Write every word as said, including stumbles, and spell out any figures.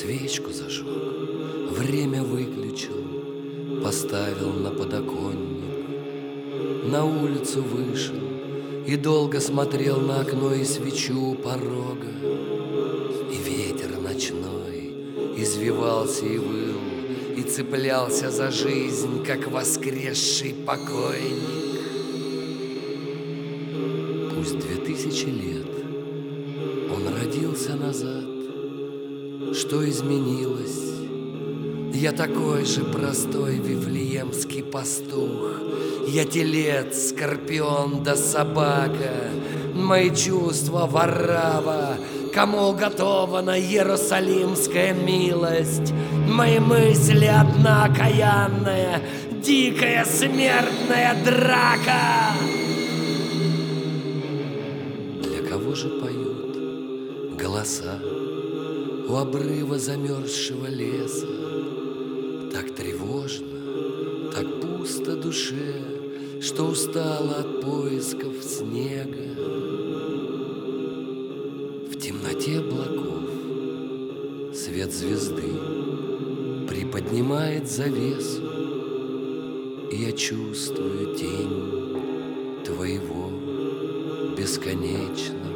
Свечку зажег, время выключил, поставил на подоконник. На улицу вышел и долго смотрел на окно и свечу у порога. И ветер ночной извивался и выл, и цеплялся за жизнь, как воскресший покойник. Пусть две тысячи лет он родился назад, что изменилось? Я такой же простой вифлеемский пастух. Я телец, скорпион да собака. Мои чувства ворава, кому уготована иерусалимская милость. Мои мысли одна окаянная, дикая смертная драка. Для кого же поют голоса у обрыва замерзшего леса? Так тревожно, так пусто душе, что устала от поисков снега. В темноте облаков свет звезды приподнимает завесу, и я чувствую тень твоего бесконечного